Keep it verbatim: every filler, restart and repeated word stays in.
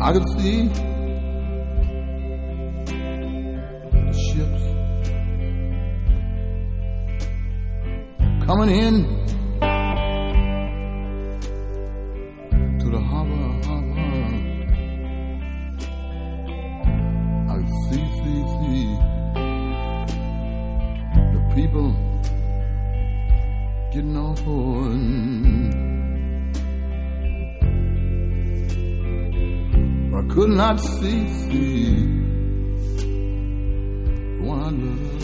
I could see the ships coming in to the harbor, harbor. I could see, see, see the people getting on board. I could not see, see the one I love.